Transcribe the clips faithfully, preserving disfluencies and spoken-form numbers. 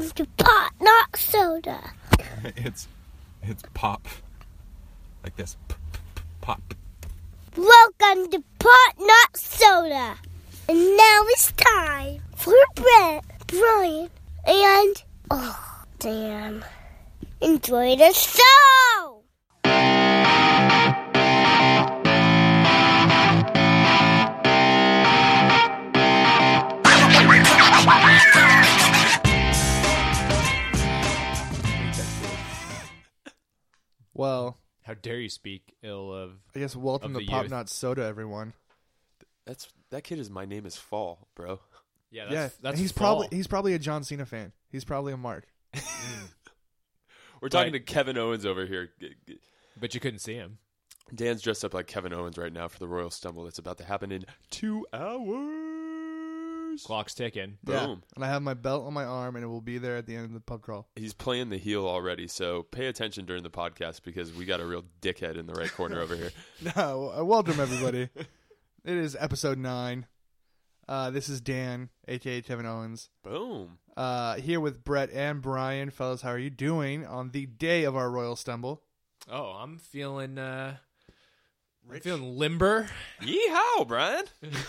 Welcome to Pot Not Soda. it's it's pop. Like this. P- p- pop. Welcome to Pot Not Soda. And now it's time for Brett, Brian, and oh, Dan. Enjoy the show! Well, How dare you speak ill of... I guess welcome Of to the Pop youth. Not Soda, everyone. That's that kid is My Name is Fall, bro. Yeah, that's, yeah, that's and he's fall. probably he's probably a John Cena fan. He's probably a Mark. We're talking Right. to Kevin Owens over here. G- g- But you couldn't see him. Dan's dressed up like Kevin Owens right now for the Royal Stumble that's about to happen in two hours. Clock's ticking. Yeah, Boom. and I have my belt on my arm, and it will be there at the end of the pub crawl. He's playing the heel already, so pay attention during the podcast because we got a real dickhead in the right corner over here. No, uh, welcome everybody. It is episode nine. Uh, this is Dan, aka Kevin Owens, Boom. uh, here with Brett and Brian. Fellas, how are you doing on the day of our Royal Stumble? Oh, I'm feeling... Uh, I'm feeling limber. Yeehaw, Brian.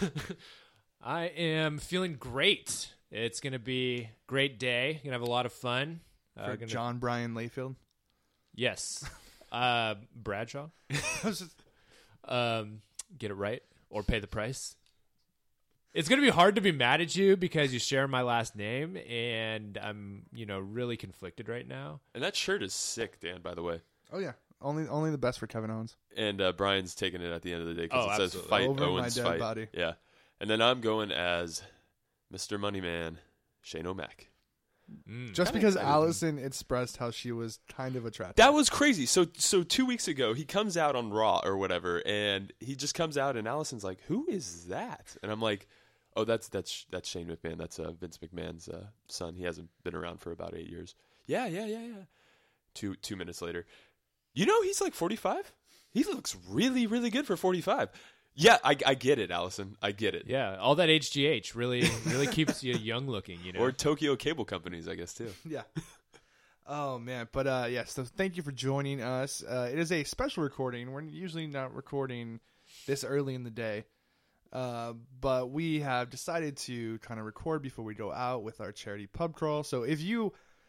I am feeling great. It's going to be a great day. Going to have a lot of fun. Uh, For gonna- John Brian Layfield. Yes. Uh, Bradshaw. I was just- Um, get it right or pay the price. It's going to be hard to be mad at you because you share my last name, and I'm, you know, really conflicted right now. And that shirt is sick, Dan, by the way. oh yeah, only only the best for Kevin Owens. And uh, Brian's taking it at the end of the day because Oh, it says absolutely. fight Over my Owens dead fight. body. Yeah. And then I'm going as Mister Moneyman, Shane O'Mac. Mm. Just Kinda because excited. Allison expressed how she was kind of attractive. That was crazy. So so two weeks ago, he comes out on Raw or whatever, and he just comes out, and Allison's like, "Who is that?" And I'm like, "Oh, that's that's that's Shane McMahon. That's uh, Vince McMahon's uh, son. He hasn't been around for about eight years." Yeah, yeah, yeah, yeah. Two two minutes later, you know he's like forty-five. He looks really really good for forty-five. Yeah, I, I get it, Allison. I get it. Yeah, all that H G H really, really keeps you young looking, you know. Or Tokyo cable companies, I guess too. Yeah. Oh man, but uh yeah, so thank you for joining us. Uh it is a special recording. We're usually not recording this early in the day. Uh but we have decided to kind of record before we go out with our charity pub crawl. So if you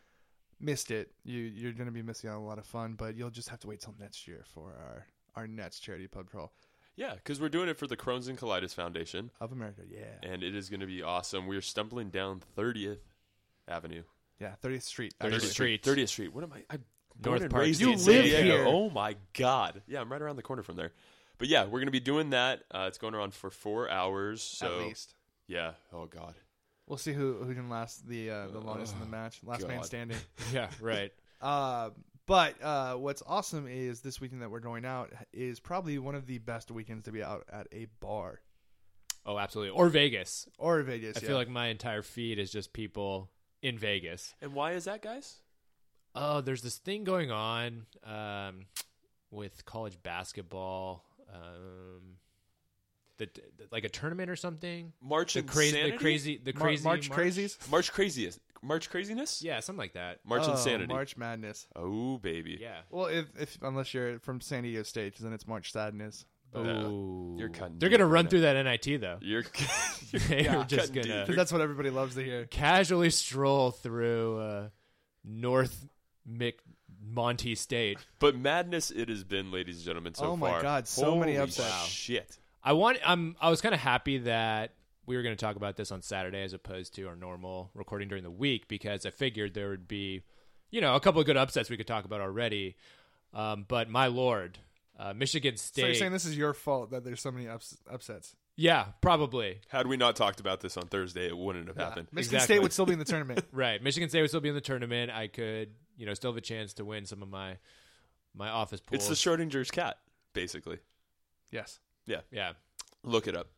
missed it, you you're going to be missing out on a lot of fun, but you'll just have to wait till next year for our our next charity pub crawl Yeah, because we're doing it for the Crohn's and Colitis Foundation, of America. Yeah. and it is going to be awesome. We're stumbling down thirtieth Avenue. Yeah, thirtieth Street. thirtieth actually. Street. thirtieth Street. What am I? I'm born North and Park raised You in live San Diego. here. Oh my God. Yeah, I'm right around the corner from there. But yeah, we're going to be doing that. Uh, it's going around for four hours. So At least. yeah. Oh God. We'll see who who can last the uh, the longest in the match. Last man God. standing. Yeah, right. Uh, but uh, what's awesome is this weekend that we're going out is probably one of the best weekends to be out at a bar Oh, absolutely. Or Vegas. or Vegas. I yeah. feel like my entire feed is just people in Vegas. And why is that, guys? Oh, there's this thing going on um, with college basketball, um, the, the, like a tournament or something. March The crazy, the Insanity? crazy, the Mar- crazy March crazies. March craziest. March craziness. Yeah, something like that. March Oh, insanity. March Madness. Oh baby. Yeah. Well, if, if unless you're from San Diego State, 'cause then it's March Sadness. Yeah. Ooh. You're cutting They're deep gonna right run now. through that N I T though. You're. They're Yeah, just cutting gonna deep. 'Cause that's what everybody loves to hear. casually stroll through uh, North Mc Monty State. But madness it has been, ladies and gentlemen. So Oh my far. God, so many Holy upsets. Shit. I want. I'm. I was kind of happy that we were going to talk about this on Saturday as opposed to our normal recording during the week because I figured there would be, you know, a couple of good upsets we could talk about already. Um, but my lord, uh, Michigan State. So you're saying this is your fault that there's so many ups- upsets? Yeah, probably. Had we not talked about this on Thursday, it wouldn't have happened. Michigan Exactly. State would still be in the tournament. Right. Michigan State would still be in the tournament. I could, you know, still have a chance to win some of my my office pools. It's the Schrodinger's cat, basically. Yes. Yeah. Look it up.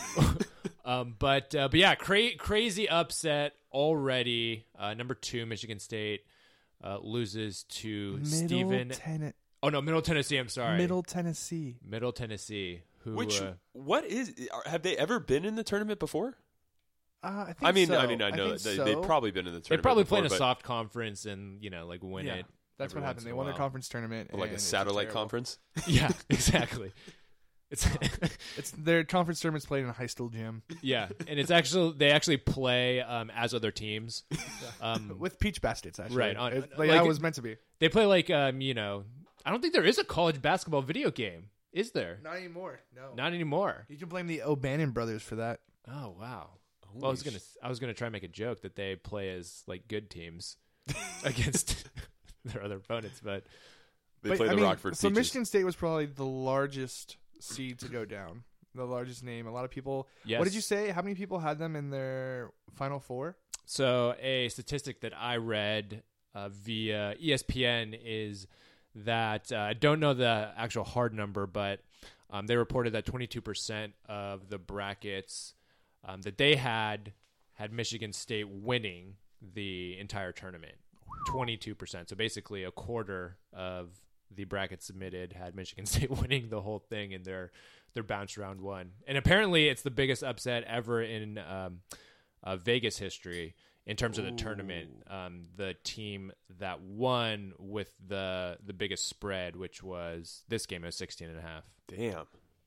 Um, but uh, but yeah, cra- crazy upset already. Uh, number two, Michigan State uh, loses to Stephen. Ten- Oh no, Middle Tennessee. I'm sorry, Middle Tennessee. Middle Tennessee. Who? Which uh, what is? Have they ever been in the tournament before? Uh, I think I mean, so. I mean, I know think they, so. they've probably been in the They tournament. probably before, play in a but, soft conference and you know like win Yeah, it. That's every what once happened. in They a won their while. conference tournament. but like and a it's satellite terrible. conference. Yeah, exactly. It's It's their conference tournament's played in a high school gym yeah, and it's actually they actually play um, as other teams. Um, with peach baskets. Actually, Right, on- It- like, like- that was meant to be. they play like um, you know, I don't think there is a college basketball video game, is there? Not anymore. No, Not anymore. you can blame the O'Bannon brothers for that. Oh wow. Holy Well, I was gonna sh- I was gonna try and make a joke that they play as like good teams against their other opponents, but They But, play I the mean, Rockford So Peaches. Michigan State was probably the largest seed to go down, the largest name. A lot of people. yes. What did you say? How many people had them in their Final Four? So a statistic that I read uh, via E S P N is that uh, I don't know the actual hard number, but um, they reported that twenty-two percent of the brackets um, that they had had Michigan State winning the entire tournament. twenty-two percent. So basically a quarter of the bracket submitted had Michigan State winning the whole thing in their their bounce round one. And apparently it's the biggest upset ever in um, uh, Vegas history in terms of the tournament. Um, the team that won with the the biggest spread, which was this game, it was sixteen and a half. Damn.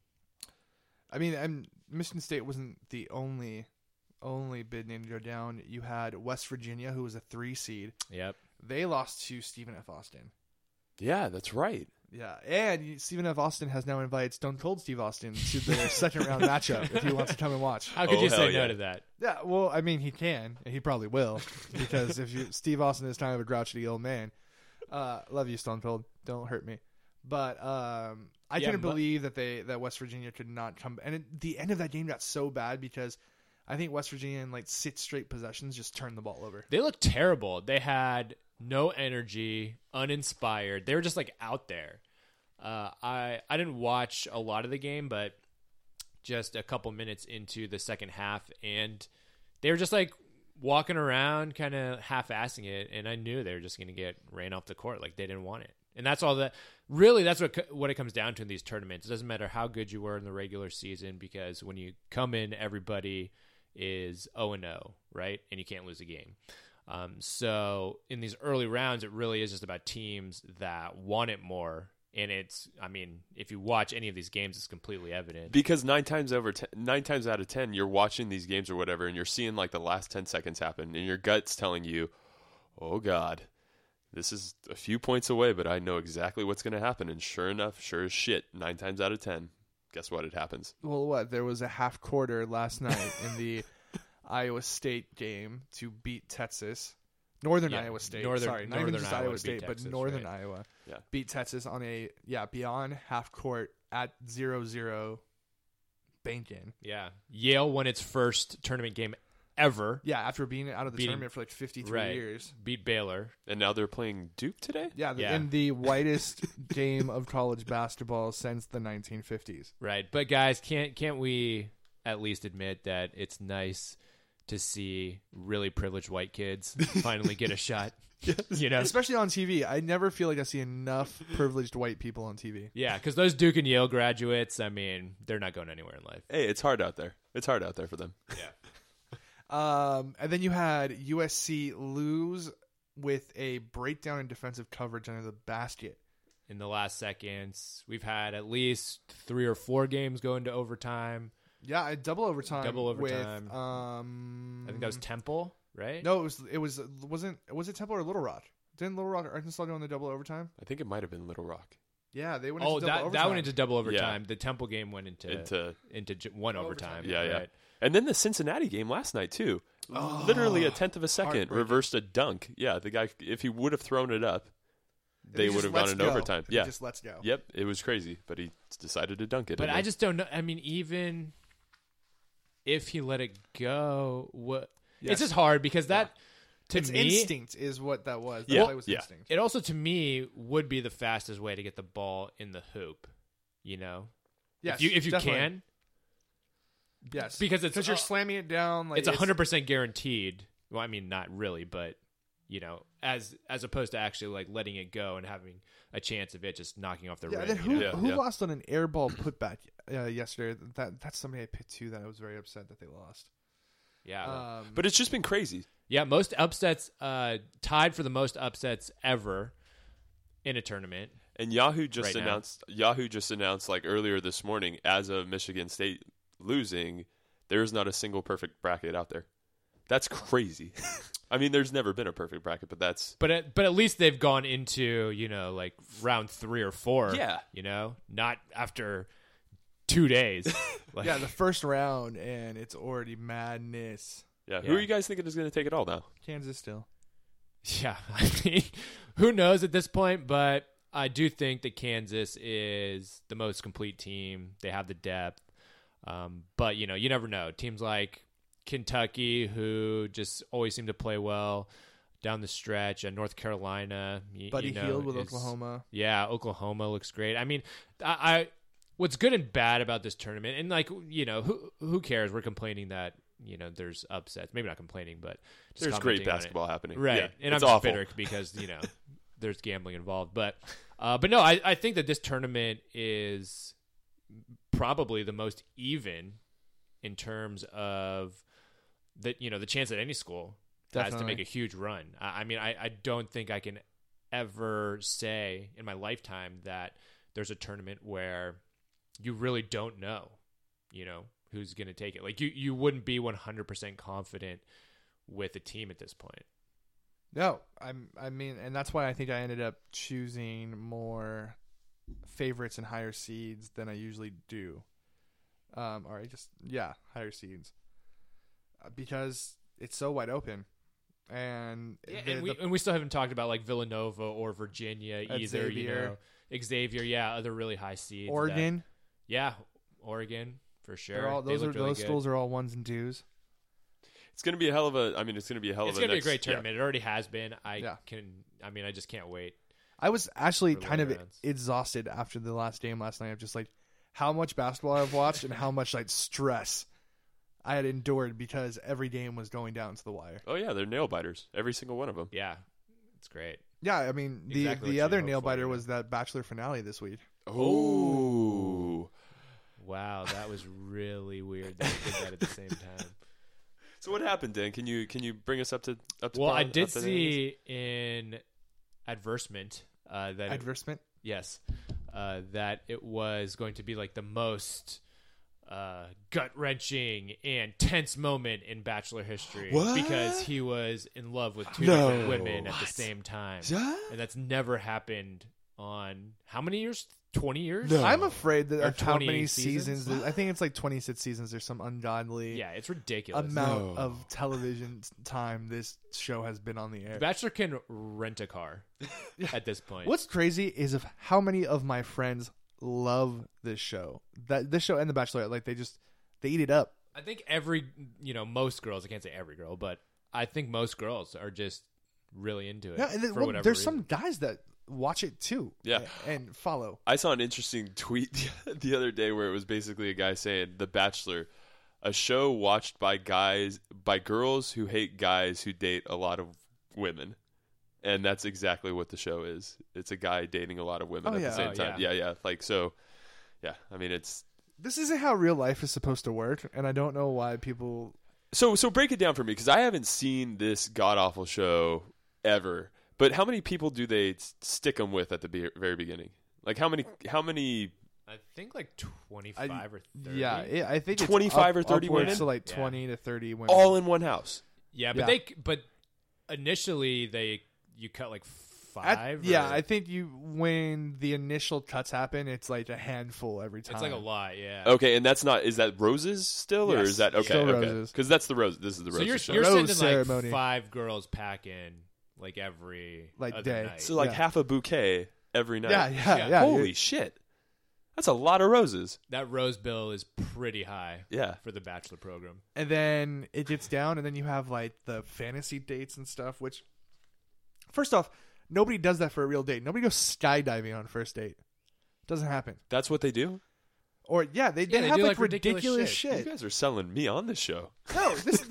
I mean, and Michigan State wasn't the only only bid name to go down. You had West Virginia, who was a three seed. Yep. They lost to Stephen F. Austin. Yeah, that's right. Yeah, and Stephen F. Austin has now invited Stone Cold Steve Austin to their second round matchup if he wants to come and watch. How could Oh, you hell say no yeah. to that? Yeah, well, I mean, he can, and he probably will, because if you Steve Austin is kind of a grouchy old man. Uh, love you, Stone Cold. Don't hurt me. But um, I Yeah, couldn't but- believe that they that West Virginia could not come. And it, the end of that game got so bad because I think West Virginia in like six straight possessions just turned the ball over. They looked terrible. They had no energy, uninspired. They were just like out there. Uh, I I didn't watch a lot of the game, but just a couple minutes into the second half, and they were just like walking around, kind of half-assing it, and I knew they were just going to get ran off the court. Like they didn't want it, and that's all that. Really, that's what co- what it comes down to in these tournaments. It doesn't matter how good you were in the regular season, because when you come in, everybody is oh and oh, right, and you can't lose a game. Um, so in these early rounds, it really is just about teams that want it more. And it's, I mean, if you watch any of these games, it's completely evident. Because nine times over ten, nine times out of ten, you're watching these games or whatever, and you're seeing like the last ten seconds happen, and your gut's telling you, "Oh God, this is a few points away, but I know exactly what's going to happen." And sure enough, sure as shit, nine times out of ten, guess what? It happens. Well, what? There was a half quarter last night in the Iowa State game to beat Texas. Northern Yeah, Iowa State. Northern- Sorry, not Northern even just Iowa Iowa to beat State, Texas, but Northern right. Iowa. Yeah. Beat Texas on a, yeah, beyond half court at zero zero bank in. Yeah. Yale won its first tournament game ever. Yeah, after being out of the Beating- tournament for like fifty-three Right. years. Beat Baylor. And now they're playing Duke today? Yeah, Yeah. in the whitest game of college basketball since the nineteen fifties. Right. But guys, can't can't we at least admit that it's nice to see really privileged white kids finally get a shot? You know? Especially on T V. I never feel like I see enough privileged white people on T V. Yeah, because those Duke and Yale graduates, I mean, they're not going anywhere in life. Hey, it's hard out there. It's hard out there for them. Um, and then you had U S C lose with a breakdown in defensive coverage under the basket. In the last seconds, we've had at least three or four games go into overtime. Yeah, a double overtime. Double overtime. With, um, I think that was Temple, right? no, it was it was wasn't was it Temple or Little Rock? Didn't Little Rock or Arkansas go in the double overtime? I think it might have been Little Rock. Yeah, they went. Oh, into double that overtime. that went into double overtime. The Temple game went into into, Into j- one overtime. overtime. Yeah, yeah. right? And then the Cincinnati game last night too. Literally a tenth of a second heartbreaking. reversed a dunk. Yeah, the guy if he would have thrown it up, If they he would just have gone lets into go. overtime. If he Yeah. just let's go. Yep, it was crazy, but he decided to dunk it. But anyway. I just don't know. I mean, even if he let it go, what? Yes. It's just hard because that to It's me, instinct is what that was. That Yeah, play was yeah. instinct. it also to me would be the fastest way to get the ball in the hoop. You know, Yes, if you if you definitely. can, yes, because it's because you're uh, slamming it down. Like it's a hundred percent guaranteed. Well, I mean, not really, but you know, as as opposed to actually like letting it go and having a chance of it just knocking off the Yeah, rim. then you who know? Yeah, who yeah. lost on an airball putback uh, yesterday? That that's somebody I picked too. That I was very upset that they lost. Yeah. Um, But it's just been crazy. Yeah, most upsets, uh, tied for the most upsets ever in a tournament. And Yahoo just Right now. announced Yahoo just announced like earlier this morning, as of Michigan State losing, there's not a single perfect bracket out there. That's crazy. I mean, there's never been a perfect bracket, but that's But at, but at least they've gone into, you know, like round three or four. Yeah. You know, not after two days. Like, yeah, the first round, and it's already madness. yeah. Who Yeah. are you guys thinking is going to take it all now? Kansas still. yeah. I mean, who knows at this point? But I do think that Kansas is the most complete team. They have the depth. Um, but, you know, you never know. Teams like Kentucky, who just always seem to play well down the stretch, and North Carolina. You, Buddy you know, Hield with is- Oklahoma. Yeah, Oklahoma looks great. I mean, I, I what's good and bad about this tournament, and like you know, who who cares? We're complaining that you know there's upsets. Maybe not complaining, but just There's great commenting on it. basketball happening. right? Yeah, and I'm it's just awful. bitter because you know there's gambling involved. But uh, but no, I, I think that this tournament is probably the most even in terms of that you know the chance that any school has to Definitely. make a huge run. I, I mean, I, I don't think I can ever say in my lifetime that there's a tournament where you really don't know, you know, who's going to take it. Like you, you wouldn't be one hundred percent confident with a team at this point. No, I'm. I mean, and that's why I think I ended up choosing more favorites and higher seeds than I usually do. Um, or I just yeah, higher seeds, uh, because it's so wide open, and Yeah, the- and we the- and we still haven't talked about like Villanova or Virginia At either. You Xavier. know, Xavier, yeah, other really high seeds. that- Oregon. yeah, Oregon for sure. They're all, They those are looked really those good. schools are all ones and twos. It's going to be a hell of a. I mean, it's going to be a hell It's of a. gonna be a next- great yeah. tournament. It already has been. I Yeah. can. I mean, I just can't wait. I was actually For kind of later rounds. exhausted after the last game last night of just like how much basketball I've watched and how much like stress I had endured because every game was going down to the wire. Oh yeah, they're nail biters. Every single one of them. Yeah, it's great. Yeah, I mean the Exactly what the you other hope nail for, biter yeah. was that Bachelor finale this week. Oh. Wow, that was really weird that we did that at the same time. So what happened, Dan? Can you can you bring us up to up to? Well, par- I up did to see in advertisement uh, that it- Advertisement. yes, uh, that it was going to be like the most uh, gut wrenching and tense moment in Bachelor history What? because he was in love with two No. different women at the What? same time, Yeah? and that's never happened on how many years? Twenty years? No. I'm afraid that Or of how twenty many seasons? seasons. I think it's like twenty-six seasons. There's some ungodly Yeah, it's ridiculous. amount No. of television time this show has been on the air. The Bachelor can rent a car at this point. What's crazy is of how many of my friends love this show. That this show and The Bachelorette, like they just they eat it up. I think every, you know, most girls, I can't say every girl, but I think most girls are just really into it. Yeah, and then, for well, whatever there's reason. some guys that watch it too. Yeah. a- and follow. I saw an interesting tweet the other day where it was basically a guy saying The Bachelor, a show watched by guys by girls who hate guys who date a lot of women. And that's exactly what the show is. It's a guy dating a lot of women Oh, at yeah. the same Oh, time. Yeah. yeah, Like so yeah, I mean it's This isn't how real life is supposed to work, and I don't know why people. So so break it down for me because I haven't seen this god awful show ever. But how many people do they s- stick them with at the be- very beginning? Like how many how many I think like twenty-five or thirty. Yeah, it, I think it's twenty-five up- or thirty upwards women? to like Yeah. twenty to thirty women. all in one house? Yeah, but Yeah. they but initially they you cut like At- five. yeah, or- I think you when the initial cuts happen, it's like a handful every time. it's like a lot. Yeah. Okay, and that's not is that roses still or Yes, is that okay? still okay. roses. Because that's the rose. This is the So roses you're show. you're Rose sending ceremony. like five girls pack in like every Like other day. night. so like yeah. half a bouquet every night. Yeah, yeah, Yeah. yeah. Holy It- shit, that's a lot of roses. that rose bill is pretty high Yeah. for the Bachelor program. and then it gets down, and then you have like the fantasy dates and stuff. Which, first off, nobody does that for a real date. Nobody goes skydiving on first date. Doesn't happen. That's what they do. Or yeah, they, they Yeah, they have do, like, like, ridiculous ridiculous, shit. shit. You guys are selling me on this show. No, this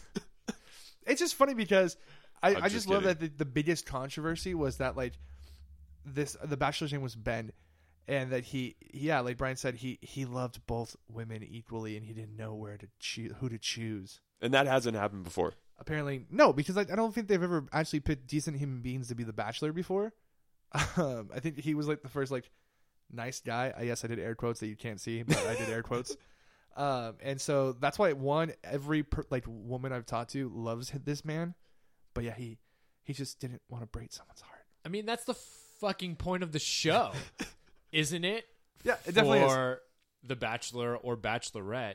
it's just funny because I, I'm I just just love kidding. that the, the biggest controversy was that like this the Bachelor's name was Ben, and that he yeah like Brian said he he loved both women equally and he didn't know where to choose who to choose. And that hasn't happened before. Apparently, no, because I, I don't think they've ever actually picked decent human beings to be the Bachelor before. Um, I think he was like the first like nice guy. I guess I did air quotes that you can't see, but I did air quotes. Um, and so that's why one every per, like woman I've talked to loves this man, but yeah, he he just didn't want to break someone's heart. I mean, that's the fucking point of the show, isn't it? Yeah, it definitely For is. the Bachelor or Bachelorette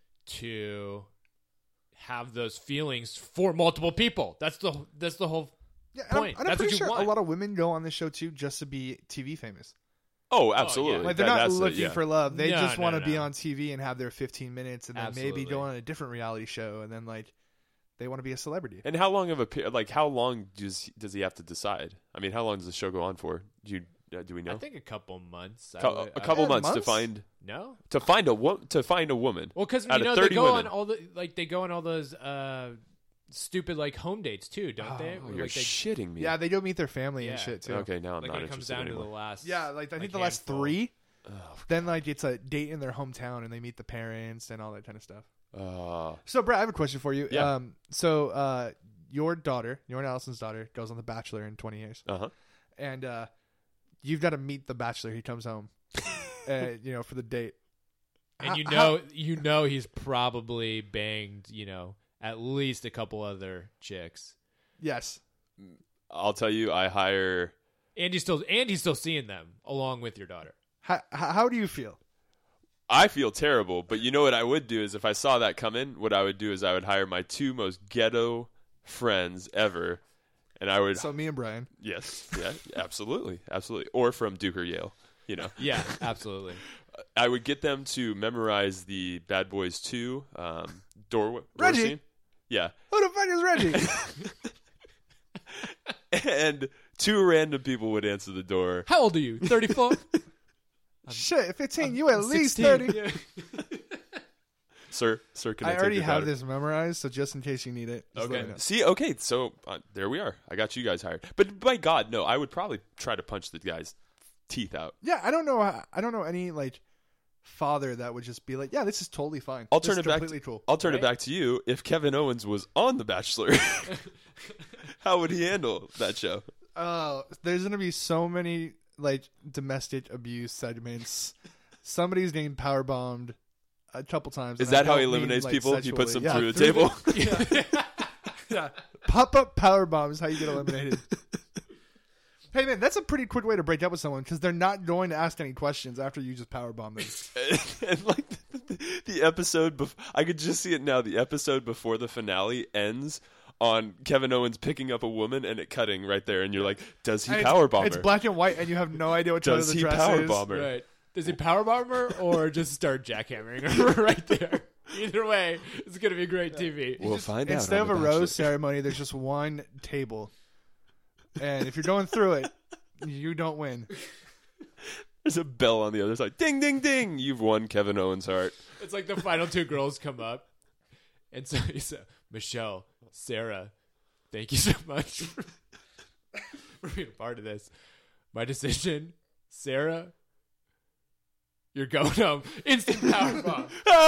to have those feelings for multiple people. That's the that's the whole Yeah, and I'm, point. and I'm That's what pretty you sure want. a lot of women go on this show too just to be T V famous. Oh, absolutely. Like they're That- not that's the- looking yeah. for love. They No, just no, want to no, be no. on T V and have their fifteen minutes, and then Absolutely. maybe go on a different reality show, and then like they want to be a celebrity. And how long of a pe- like how long does does he have to decide? I mean, how long does the show go on for? Do you uh, do we know? I think a couple months. I Co- would- a I- couple Yeah, months, to months? find No. to find a wo- to find a woman. Well, because you Out of know they thirty go women. on all the like they go on all those uh, stupid like home dates too, don't they? Oh, Where, you're like, they, shitting me. Yeah, they go meet their family and Yeah. shit too. Okay, now I'm like not when it comes interested down to anymore. the last. Yeah, like I think like, the last handful. three. Oh, Then like it's a date in their hometown, and they meet the parents and all that kind of stuff. uh, So, Brad, I have a question for you. Yeah. Um, so uh, your daughter, your and Allison's daughter, goes on The Bachelor in twenty years, uh-huh. and uh, you've got to meet the Bachelor. He comes home, uh, you know, for the date. And How- you how- know, you know, he's probably banged, you know, at least a couple other chicks. yes. I'll tell you, I hire. And he's still, and he's still seeing them along with your daughter. How, how do you feel? I feel terrible, but you know what I would do is if I saw that coming, what I would do is I would hire my two most ghetto friends ever, and I would So me and Brian. yes, yeah, absolutely, absolutely, or from Duke or Yale, you know. Yeah, absolutely. I would get them to memorize the Bad Boys two um, door, door Reggie? scene. Yeah, Who the fuck is Reggie? and two random people would answer the door. How old are you? thirty-four? Shit, fifteen. You at I'm least sixteen. thirty. Yeah. Sir, sir, can I, I take already your have daughter? this memorized, so just in case you need it. Just let Okay. me know. See, okay, so uh, there we are. I got you guys hired. But by God, no, I would probably try to punch the guy's teeth out. Yeah, I don't know. how- I don't know any like father that would just be like, "Yeah, this is totally fine. I'll This turn is it back. completely To, cool." I'll turn it Right? back to you. If Kevin Owens was on The Bachelor, how would he handle that show? Oh, there's gonna be so many like domestic abuse segments. Somebody's getting power bombed a couple times. Is and I that how he don't mean, eliminates like, people? He puts them sexually. through Yeah, the table. yeah. yeah. Pop up power bomb is how you get eliminated. Hey man, that's a pretty quick way to break up with someone because they're not going to ask any questions after you just power bomb them. and like the, the episode, bef- I could just see it now. The episode before the finale ends on Kevin Owens picking up a woman and it cutting right there, and you're like, does he And power it's, bomb it's her? black and white, and you have no idea what color Does the he dress power is. bomb her? Right. Does he powerbomb her or just start jackhammering her right there? Either way, it's going to be great T V. We'll Just- find out. Instead on of a The rose Bachelor. ceremony, there's just one table, and if you're going through it, you don't win. There's a bell on the other side. Ding, ding, ding. You've won Kevin Owens' heart. It's like the final two girls come up. And so he said, Michelle, Sarah, thank you so much for, for being a part of this. My decision, Sarah, you're going home. Instant power bomb.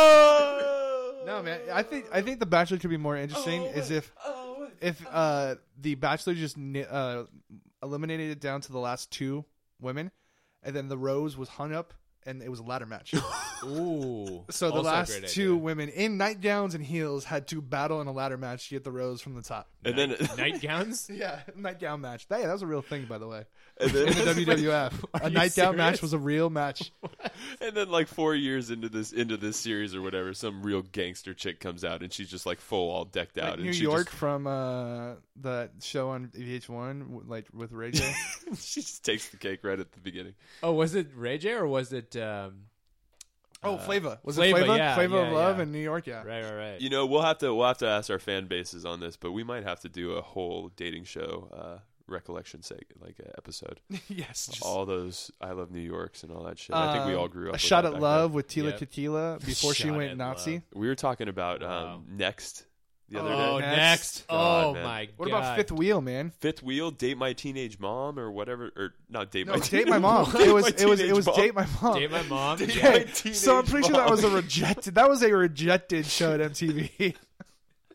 No, man. I think I think the Bachelor could be more interesting is if if uh, the Bachelor just ni- uh, eliminated it down to the last two women, and then the rose was hung up, and it was a ladder match. Ooh. So the Also a last great two idea. women in nightgowns and heels had to battle in a ladder match to get the rose from the top. And then, Nightgowns? Yeah, nightgown match. Hey, that was a real thing, by the way. and then, In the W W F, a you nightgown match serious? was a real match. and then, like four years into this into this series or whatever, some real gangster chick comes out and she's just like full, all decked out. Like and New she York just, from uh, that show on V H one, w- like with Ray J. she just takes the cake right at the beginning. Oh, was it Ray J or was it um, Oh, uh, Flava. Was Flava, it Flava? yeah, Flava of yeah, Love yeah. in New York, yeah. right, right, right. You know, we'll have to we'll have to ask our fan bases on this, but we might have to do a whole dating show uh, recollection seg- like uh, episode. yes. Just, all those I Love New Yorks and all that shit. I think we um, all grew up. A with Shot that at back Love then. with Tila Yep. Tequila before she Shot went at Nazi. Love. We were talking about um, Wow. Next the other Oh, day. Next. next. God, oh, man. my What God. about Fifth Wheel, man? Fifth Wheel, Date My Teenage Mom, or whatever, or not Date No, My Date Teenage My Mom. Date It was My it was it Teenage was Mom. Date My Mom. Date my mom? Date Yeah. My Okay, Teenage so I'm pretty sure that Mom. was a rejected. That was a rejected show at M T V.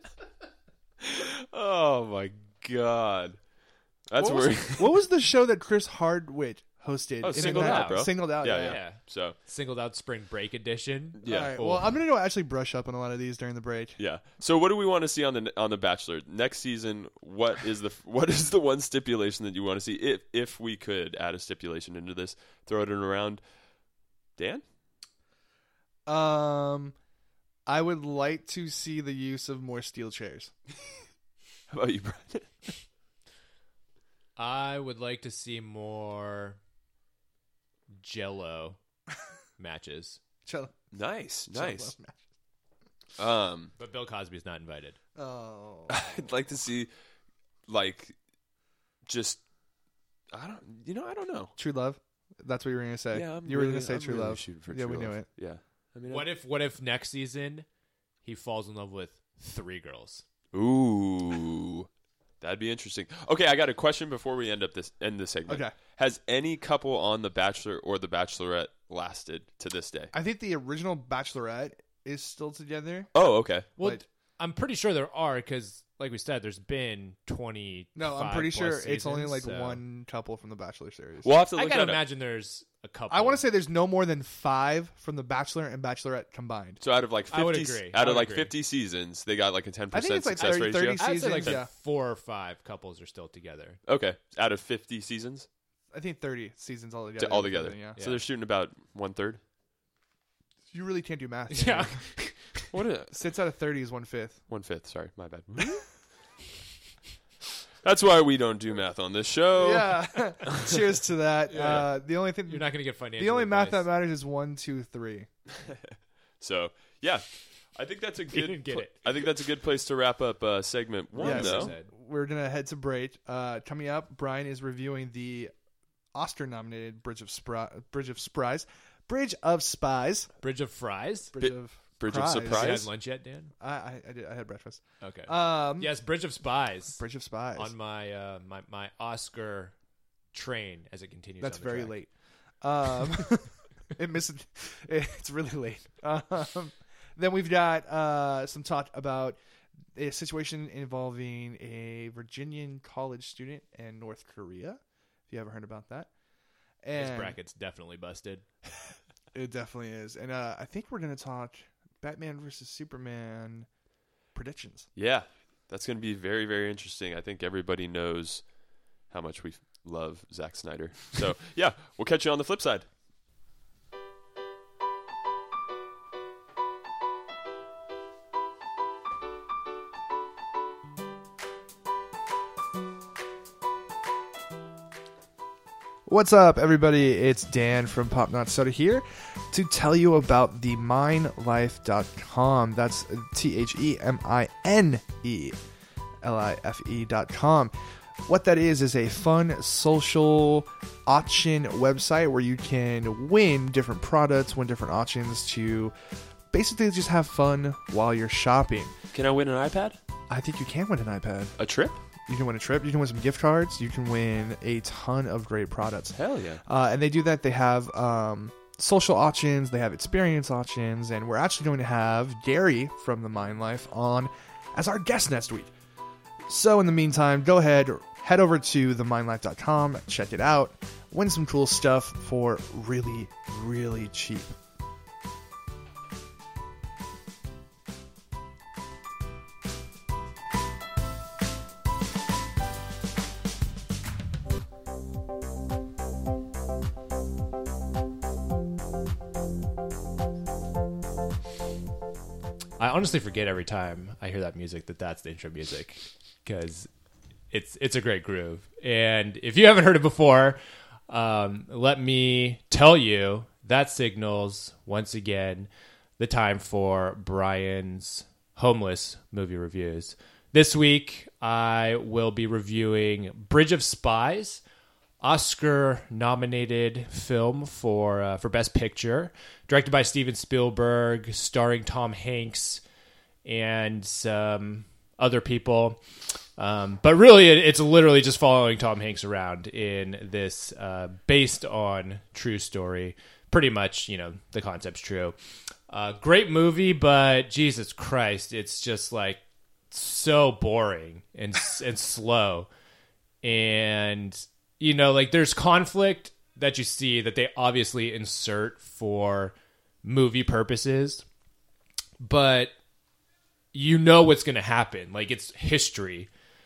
Oh my god, that's What was, weird. what was the show that Chris Hardwick hosted? Oh, in Singled the- Out, bro. Singled Out, Yeah, yeah. yeah. Yeah. So Singled out spring break edition. yeah. All right, Cool. well, I'm gonna go actually brush up on a lot of these during the break. Yeah. So what do we want to see on the on the Bachelor next season? What is the what is the one stipulation that you want to see? If if we could add a stipulation into this, throw it in around. Dan, Um, I would like to see the use of more steel chairs. how about you, Brian? I would like to see more Jello matches, Cello- Nice, cello nice. match. Um, but Bill Cosby's not invited. Oh, I'd like to see, like, just I don't, you know, I don't know. True Love. That's what you were gonna say. Yeah, I'm you were really, gonna say I'm True really Love. shooting for Yeah, True we knew Love. it. Yeah. I mean, What if what if next season he falls in love with three girls? Ooh, that'd be interesting. Okay, I got a question before we end up this end this segment. Okay. Has any couple on The Bachelor or The Bachelorette lasted to this day? I think the original Bachelorette is still together. Oh, okay. Well, But- I'm pretty sure there are because, like we said, there's been twenty. No, I'm pretty sure it's only like one couple from the Bachelor series. We'll have to I look gotta that up. imagine there's a couple. I want to say there's no more than five from the Bachelor and Bachelorette combined. So out of like fifty, I would agree. out I of would like agree. fifty seasons, they got like a ten I think percent it's like success thirty, ratio. thirty I'd say seasons. like yeah, four or five couples are still together. Okay, out of fifty seasons I think thirty seasons altogether. to altogether. Yeah. So they're shooting about one third. You really can't do math. Yeah. What a Six out of thirty is one fifth. one fifth. Sorry, my bad. That's why we don't do math on this show. Yeah. Cheers to that. Yeah. Uh, the only thing, You're not gonna get financial. the only math that advice. matters is one, two, three. So yeah, I think that's a good. didn't get pl- it. I think that's a good place to wrap up uh, segment one. Yes. though. Said. We're gonna head to break. Uh, coming up, Brian is reviewing the Oscar-nominated Bridge of Spri- Bridge of Spies, Bridge of Spies, Bridge of Fries. Bridge Bi- of Bridge of Prize. Have you Surprise? had lunch yet, Dan? I, I, I did. I had breakfast. Okay. Um, yes, Bridge of Spies. Bridge of Spies. on my uh, my my Oscar train as it continues. That's on the very track. late. Um, it misses. It's really late. Um, then we've got uh, some talk about a situation involving a Virginian college student and North Korea. If you haven't heard about that, This and bracket's definitely busted. it definitely is. And uh, I think we're gonna talk Batman versus Superman predictions. Yeah, that's going to be very, very interesting. I think everybody knows how much we love Zack Snyder. So yeah, we'll catch you on the flip side. What's up, everybody? It's Dan from Pop Not Soda here to tell you about the mine life dot com. That's T H E M I N E L I F E dot com. What that is is a fun social auction website where you can win different products, win different auctions to basically just have fun while you're shopping. Can I win an iPad? I think you can win an iPad. A trip? You can win a trip. You can win some gift cards. You can win a ton of great products. Hell yeah. Uh, and they do that. They have um, social auctions. They have experience auctions. And we're actually going to have Gary from the Mine Life on as our guest next week. So in the meantime, go ahead, head over to the mine life dot com, check it out, win some cool stuff for really, really cheap. I honestly forget every time I hear that music that that's the intro music because it's it's a great groove. And if you haven't heard it before, um, let me tell you that signals once again the time for Brian's Homeless movie reviews. This week I will be reviewing Bridge of Spies, Oscar-nominated film for uh, for Best Picture, directed by Steven Spielberg, starring Tom Hanks and some other people. Um, but really, it, it's literally just following Tom Hanks around in this uh, based on true story. Pretty much, you know, the concept's true. Uh, great movie, but Jesus Christ, it's just like so boring and and slow. And, you know, like there's conflict that you see that they obviously insert for movie purposes, but you know what's going to happen. Like it's history.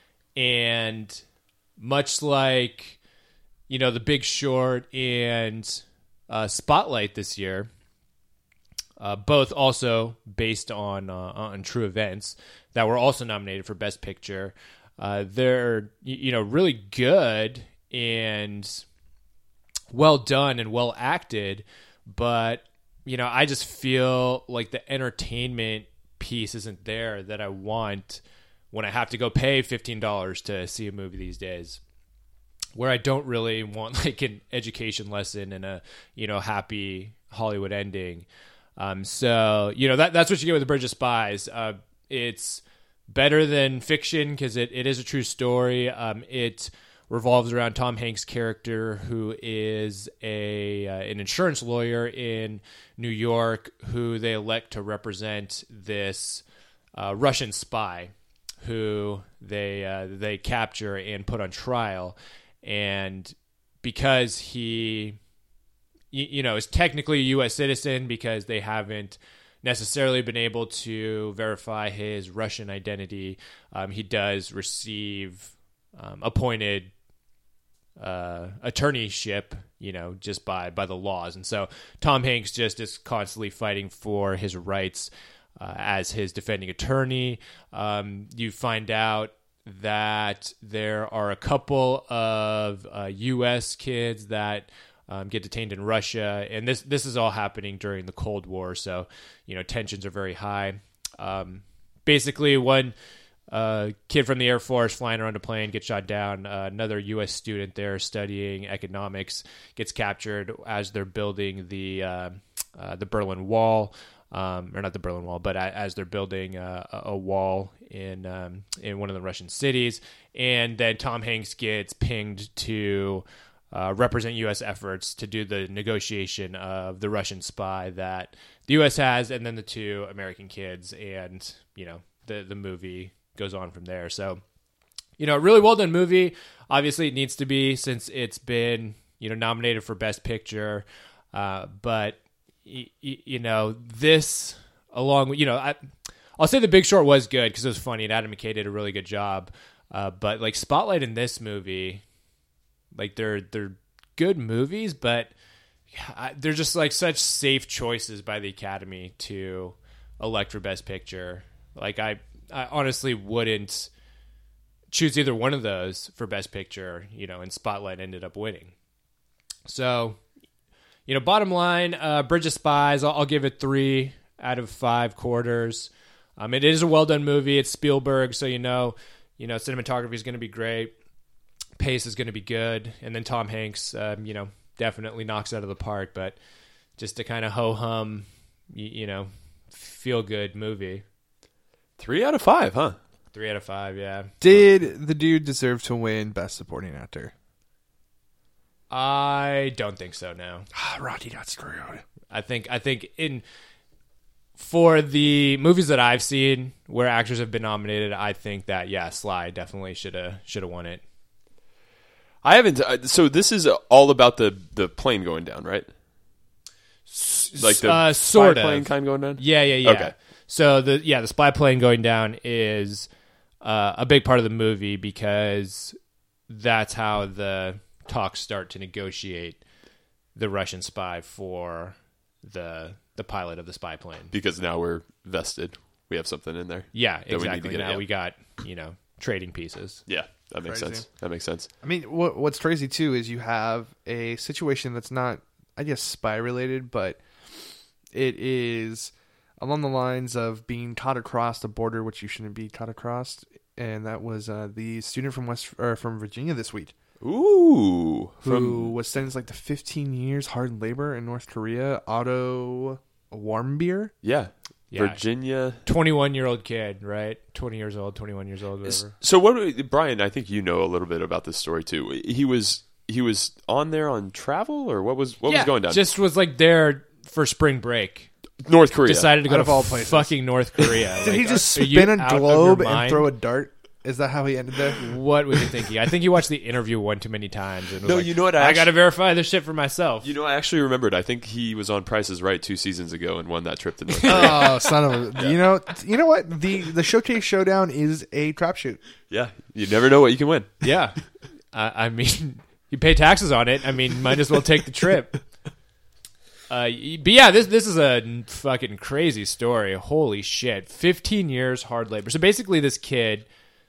And much like, you know, The Big Short and uh, Spotlight this year, uh, both also based on uh, on true events that were also nominated for Best Picture. Uh, they're, you know, really good and well done and well acted, but, you know, I just feel like the entertainment piece isn't there that I want when I have to go pay fifteen dollars to see a movie these days, where I don't really want like an education lesson and a, you know, happy Hollywood ending. Um, so, you know, that that's what you get with The Bridge of Spies. Uh, it's better than fiction because it, it is a true story. Um, it revolves around Tom Hanks' character, who is a uh, an insurance lawyer in New York, who they elect to represent this uh, Russian spy, who they uh, they capture and put on trial. And because he, you, you know, is technically a U S citizen, because they haven't necessarily been able to verify his Russian identity, um, he does receive um, appointed uh, attorneyship, you know, just by, by the laws. And so Tom Hanks just is constantly fighting for his rights uh, as his defending attorney. Um, you find out that there are a couple of uh, U S kids that Um, get detained in Russia, and this this is all happening during the Cold War, so you know tensions are very high. Um, basically, one uh, kid from the Air Force flying around a plane gets shot down. Uh, another U S student there studying economics gets captured as they're building the uh, uh, the Berlin Wall, um, or not the Berlin Wall, but as they're building uh, a wall in um, in one of the Russian cities, and then Tom Hanks gets pinged to Uh, represent U S efforts to do the negotiation of the Russian spy that the U S has, and then the two American kids, and you know the the movie goes on from there. So, you know, really well done movie. Obviously, it needs to be, since it's been you know nominated for Best Picture. Uh, but y- y- you know this, along with you know, I, I'll say The Big Short was good because it was funny, and Adam McKay did a really good job. Uh, but like Spotlight in this movie. Like they're they're good movies, but they're just like such safe choices by the Academy to elect for Best Picture. Like I, I honestly wouldn't choose either one of those for Best Picture, you know, and Spotlight ended up winning. So, you know, bottom line, uh, Bridge of Spies, I'll, I'll give it three out of five quarters. Um, it is a well done movie. It's Spielberg, so you know, you know, cinematography is going to be great. Pace is going to be good, and then Tom Hanks, um, you know, definitely knocks it out of the park. But just a kind of ho hum, you, you know, feel good movie. Three out of five, huh? Three out of five, yeah. Did the dude deserve to win Best Supporting Actor? I don't think so. No, Ah, Roddy got screwed. I think I think in for the movies that I've seen where actors have been nominated, I think that yeah, Sly definitely should have should have won it. I haven't. Uh, so this is all about the, the plane going down, right? Like the uh, sort spy plane of kind of going down. Yeah, yeah, yeah. Okay. So the yeah the spy plane going down is uh, a big part of the movie because that's how the talks start to negotiate the Russian spy for the the pilot of the spy plane. Because now we're vested. We have something in there. Yeah, that we need to exactly. get Now out. we got you know trading pieces. Yeah, that makes Crazy. sense. That makes sense. I mean, what what's crazy too is you have a situation that's not, I guess, spy related, but it is along the lines of being caught across the border, which you shouldn't be caught across, and that was uh, the student from West or from Virginia this week, Ooh, who from was sentenced like to fifteen years hard labor in North Korea. Otto Warmbier. yeah, Yeah. Virginia. twenty-one year old kid, right? twenty years old, twenty-one years old, S- whatever. So what, Brian? I think you know a little bit about this story too. He was he was on there on travel, or what was what yeah, was going down? Just was like there for spring break. North Korea. decided to go Out to of all places. fucking North Korea. Did he Like, just are you spin a out of your globe and mind? throw a dart? Is that how he ended there? What was he thinking? I think he watched the interview one too many times. And was No, like, you know what? I I, actually- got to verify this shit for myself. You know, I actually remembered. I think he was on Price is Right two seasons ago and won that trip to North Korea. Oh, son of a! You know, you know what? The the Showcase Showdown is a trap shoot. Yeah, you never know what you can win. Yeah. I I mean, you pay taxes on it. I mean, might as well take the trip. Uh, y- but yeah, this this is a n- fucking crazy story. Holy shit. fifteen years hard labor. So basically this kid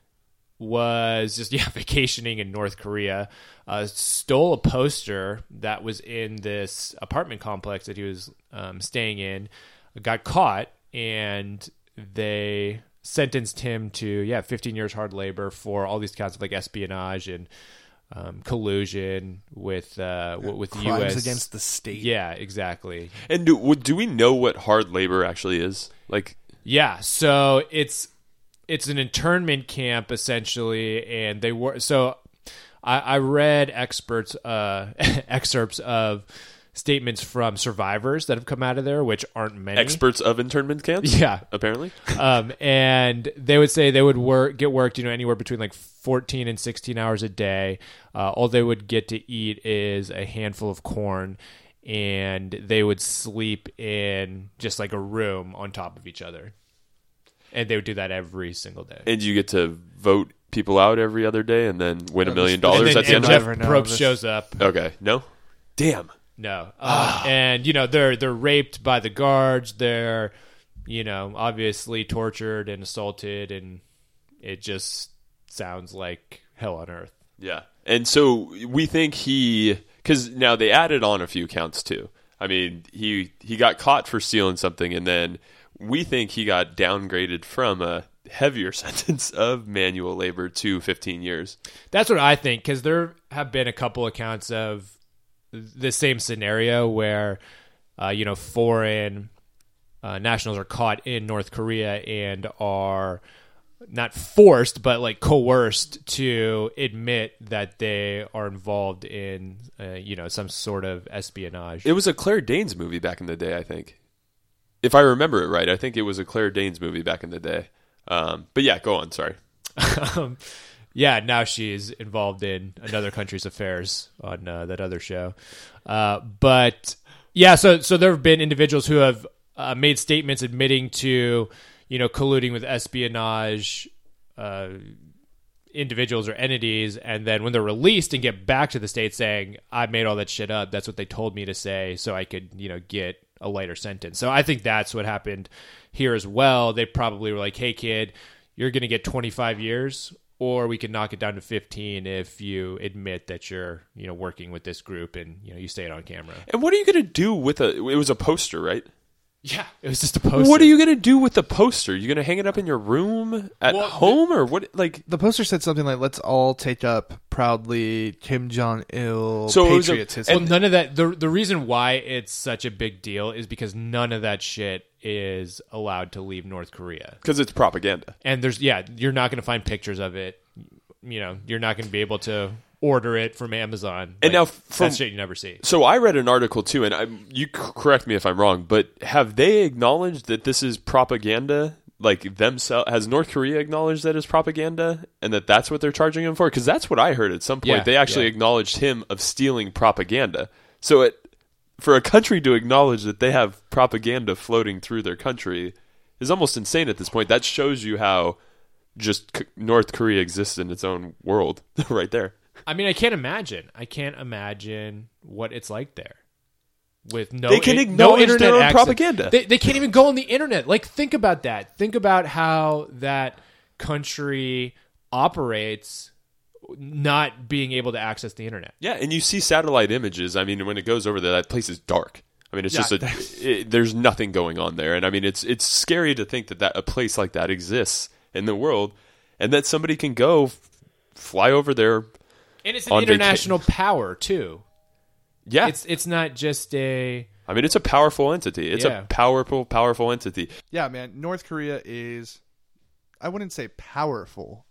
was just, yeah, vacationing in North Korea, uh, stole a poster that was in this apartment complex that he was um, staying in, got caught, and they sentenced him to, yeah, fifteen years hard labor for all these counts of like espionage and um, collusion with uh, w- with the U Crimes S against the state. Yeah, exactly. And do, would- do we know what hard labor actually is? Like, Yeah, so it's it's an internment camp essentially, and they were so I, I read experts uh, excerpts of statements from survivors that have come out of there, which aren't many. experts of internment camps? Yeah. Apparently. Um, and they would say they would work, get worked, you know, anywhere between like fourteen and sixteen hours a day. Uh, all they would get to eat is a handful of corn, and they would sleep in just like a room on top of each other. And they would do that every single day. And you get to vote people out every other day and then win a Oh, million this- and dollars then at the and end Jeff of Never know Probst this. shows up. it? Okay. No? Damn. No, um, and you know they're they're raped by the guards. They're, you know, obviously tortured and assaulted, and it just sounds like hell on earth. Yeah. And so we think he, because now they added on a few counts too. I mean, he he got caught for stealing something, and then we think he got downgraded from a heavier sentence of manual labor to fifteen years. That's what I think, because there have been a couple accounts of the same scenario where, uh, you know, foreign uh, nationals are caught in North Korea and are not forced, but like coerced to admit that they are involved in, uh, you know, some sort of espionage. It was a Claire Danes movie back in the day, I think. If I remember it right, I think it was a Claire Danes movie back in the day. Um, but yeah, go on. Sorry. um, yeah, now she's involved in another country's affairs on uh, that other show. Uh, but yeah, so so there have been individuals who have uh, made statements admitting to, you know, colluding with espionage uh, individuals or entities, and then when they're released and get back to the States saying, I made all that shit up, that's what they told me to say, so I could, you know, get a lighter sentence. So I think that's what happened here as well. They probably were like, hey, kid, you're going to get twenty-five years, or we can knock it down to fifteen if you admit that you're, you know, working with this group and, you know, you say it on camera. And what are you going to do with a, it was a poster, right? Yeah, it was just a poster. What are you going to do with the poster? You going to hang it up in your room at Well, home or what? Like, The poster said something like, "Let's all take up proudly Kim Jong Il So it was a- patriotism." Well, none of that. The the reason why it's such a big deal is because none of that shit is allowed to leave North Korea. because it's propaganda. And there's, yeah, you're not going to find pictures of it. You know, you're not going to be able to order it from Amazon. And Like, now from- that's shit you never see. So I read an article too, and I, you c- correct me if I'm wrong, but have they acknowledged that this is propaganda? Like themselves, has North Korea acknowledged that it's propaganda, and that that's what they're charging him for? Because that's what I heard at some point. Yeah, they actually yeah. acknowledged him of stealing propaganda. So it, for a country to acknowledge that they have propaganda floating through their country is almost insane at this point. That shows you how just C- North Korea exists in its own world, right there. I mean, I can't imagine. I can't imagine what it's like there. With no, They can in- no acknowledge internet their own access. propaganda. They, they can't even go on the internet. Like, think about that. Think about how that country operates, not being able to access the internet. Yeah, and you see satellite images. I mean, when it goes over there, that place is dark. I mean, it's Yeah, just a it, there's nothing going on there, and I mean, it's it's scary to think that, that a place like that exists in the world, and that somebody can go f- fly over there. And it's an On vaca- international power too. Yeah, It's it's not just a I mean, it's a powerful entity. It's Yeah. a powerful, powerful entity. Yeah, man, North Korea is, I wouldn't say powerful.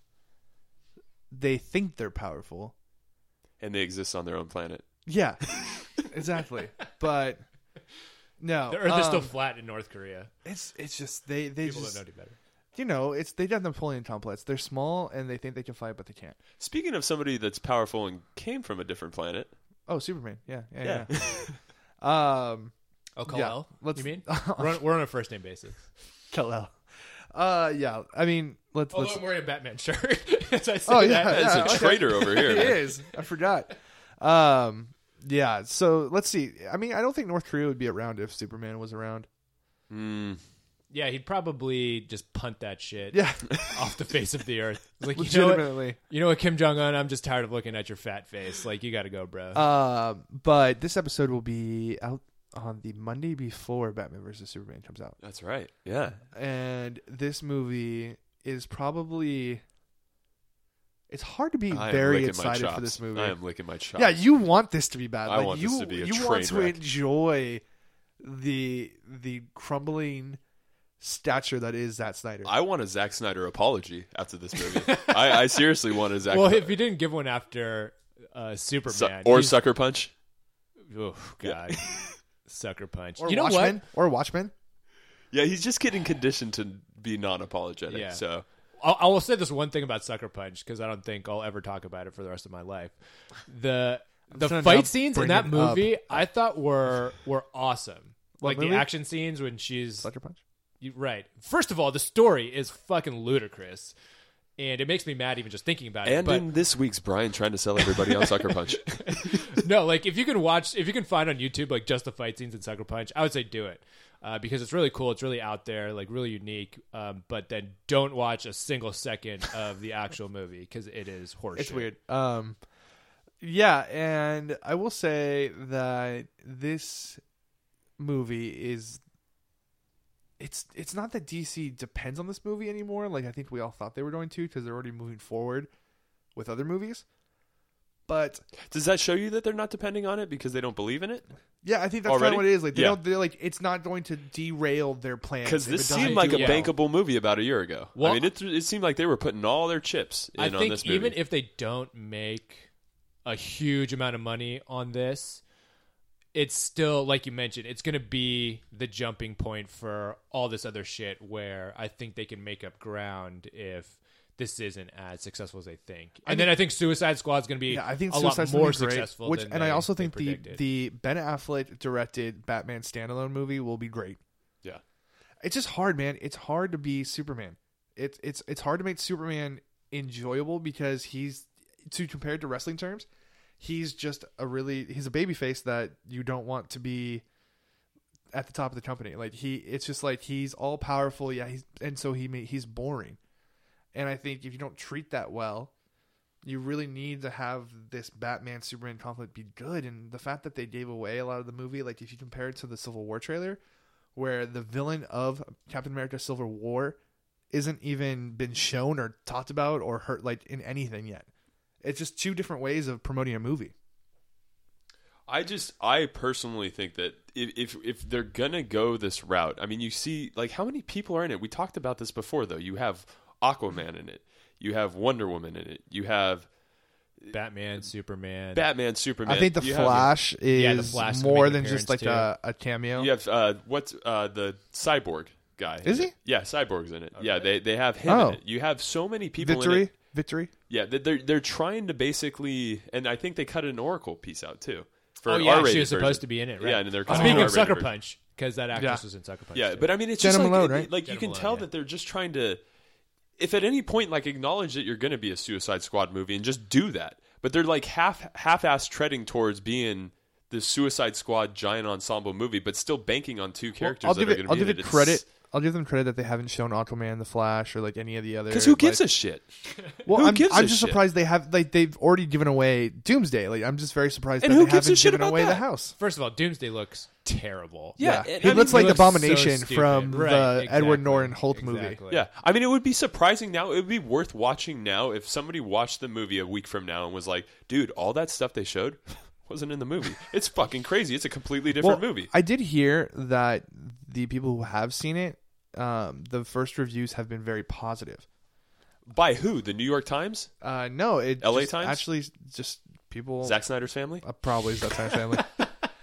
They think they're powerful. And they exist on their own planet. Yeah, exactly. But No, The Earth is still um, flat in North Korea. It's it's just they they People just don't know any better. you know it's they have Napoleon complex. They're small and they think they can fly, but they can't. Speaking of somebody that's powerful and came from a different planet, Oh, Superman. Yeah, yeah, yeah, yeah. um, Oh, Yeah, Kal-El? let's- You mean? we're, on, we're on a first name basis. Kal-El. Uh, yeah. I mean, let's. Although let's I'm wearing a Batman shirt. As I say Oh, yeah, that. that's yeah, a okay. traitor over here. it man. is. I forgot. Um, yeah. So let's see. I mean, I don't think North Korea would be around if Superman was around. Mm, Yeah, he'd probably just punt that shit Yeah, off the face of the earth. He's like, you know what? legitimately. You know what, Kim Jong Un? I'm just tired of looking at your fat face. Like, you got to go, bro. Uh, but this episode will be out on the Monday before Batman versus Superman comes out, that's right. Yeah. and this movie is probably. It's hard to be I am very licking my excited chops. for this movie. I am licking my chops. Yeah, you want this to be bad. I Like, want you, this to be a you train want to wreck. enjoy the the crumbling stature that is Zack Snyder. I want a Zack Snyder apology after this movie. I, I seriously want a Zack. well, if he didn't give one after uh, Superman. Su- or he's- Sucker Punch. Oh, God. Sucker Punch. or you know Watchmen, what? or Watchmen. Yeah, he's just getting conditioned to be non-apologetic. Yeah. So I'll, I will say this one thing about Sucker Punch because I don't think I'll ever talk about it for the rest of my life. The the gonna fight now scenes in bring that it up. movie I thought were were awesome. What like movie? the action scenes when she's Sucker Punch. you, right. First of all, the story is fucking ludicrous, and it makes me mad even just thinking about it. and But in this week's Brian trying to sell everybody on Sucker Punch. no, like if you can watch, if you can find on YouTube like just the fight scenes in Sucker Punch, I would say do it uh, because it's really cool. It's really out there, like really unique. Um, but then don't watch a single second of the actual movie because it is horseshit. It's weird. Um, yeah, and I will say that this movie is. It's it's not that D C depends on this movie anymore. Like I think we all thought they were going to because they're already moving forward with other movies. But Does that show you that they're not depending on it because they don't believe in it? yeah, I think that's kind Already? of what it is. Like they Yeah. don't. They're like it's not going to derail their plans Because if this it doesn't seemed like do a well. bankable movie about a year ago. Well- I mean, it, it seemed like they were putting all their chips in I on think this movie. even if they don't make a huge amount of money on this, it's still like you mentioned, it's going to be the jumping point for all this other shit where I think they can make up ground if this isn't as successful as they think. And then I think Suicide Squad is going to be Yeah, I think a Suicide's lot more gonna be great, successful. Which, than and they, I also they think the predicted. the Ben Affleck directed Batman standalone movie will be great. yeah. It's just hard, man. It's hard to be Superman. It's it's it's hard to make Superman enjoyable because he's to compare it to wrestling terms, he's just a really he's a babyface that you don't want to be at the top of the company. Like he, it's just like he's all powerful, yeah. He's and so he may, he's boring. And I think if you don't treat that well, you really need to have this Batman Superman conflict be good. And the fact that they gave away a lot of the movie, like if you compare it to the Civil War trailer, where the villain of Captain America Civil War isn't even been shown or talked about or hurt like in anything yet. It's just two different ways of promoting a movie. I just, I personally think that if, if if they're gonna go this route, I mean, you see, like, how many people are in it? We talked about this before, though. You have Aquaman in it. You have Wonder Woman in it. You have Batman, Superman. Batman, Superman. I think the You have- Flash is Yeah, the Flash is more gonna than make an just like appearance, a, a cameo. You have uh, what's uh, the Cyborg guy? Is in he? it. Yeah, Cyborg's in it. Yeah, they they have him Oh. in it. You have so many people in Victory, it. Victory. Yeah, they- they're they're trying to basically, and I think they cut an Oracle piece out too. For oh an yeah, R-rated she was supposed version. to be in it, right? Yeah, and they're Speaking cutting an of R-rated Sucker version. Punch, because that actress Yeah. was in Sucker Punch. Yeah, too. but I mean, it's Jenna just like, Malone, it- right? like Jenna you can Malone, tell yeah. that they're just trying to, if at any point like acknowledge that you're going to be a Suicide Squad movie and just do that, but they're like half half-ass treading towards being the Suicide Squad giant ensemble movie, but still banking on two characters I'll that give are it. going to I'll be give in it It's- credit. I'll give them credit that they haven't shown Aquaman, the Flash, or like any of the other. Because who gives like, a shit? Well, who I'm, gives I'm a just shit? surprised they have like they've already given away Doomsday. Like I'm just very surprised And that who they gives a haven't shit given about away the that? house. First of all, Doomsday looks terrible. Yeah, he and I looks mean, like looks Abomination so stupid. from Right, the exactly. Edward Norton Hulk movie. Exactly. Yeah, I mean, it would be surprising now. It would be worth watching now if somebody watched the movie a week from now and was like, "Dude, all that stuff they showed wasn't in the movie. It's fucking crazy. It's a completely different Well, movie." I did hear that the people who have seen it, um, the first reviews have been very positive. By who? The New York Times? Uh, no, it L A just Times? actually just people. Zack Snyder's family? Uh, probably Zack Snyder's family.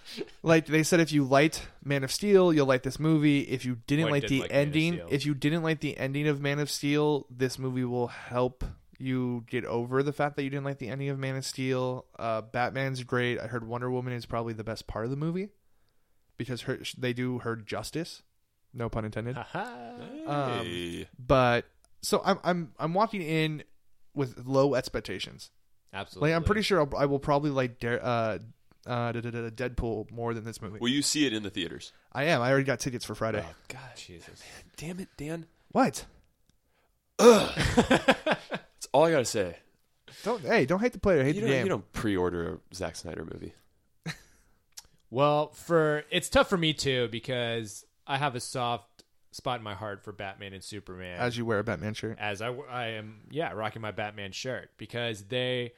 like they said, if you liked Man of Steel, you'll like this movie. If you didn't Well, I like did the like Man of ending, Steel. if you didn't like the ending of Man of Steel, this movie will help you get over the fact that you didn't like the ending of Man of Steel. Uh, Batman's great. I heard Wonder Woman is probably the best part of the movie because her, they do her justice. No pun intended. Um, Hey. But so I'm I'm I'm walking in with low expectations. Absolutely. Like I'm pretty sure I'll, I will probably like Dare, uh, uh, da- da- da- Deadpool more than this movie. Will you see it in the theaters? I am. I already got tickets for Friday. Oh, God. Jesus. Damn it, Dan. What? That's all I got to say. Don't hey, don't hate the player, hate You the don't, game. you don't pre-order a Zack Snyder movie. Well, for it's tough for me too because I have a soft spot in my heart for Batman and Superman. As you wear a Batman shirt. as I, I am, yeah, rocking my Batman shirt because they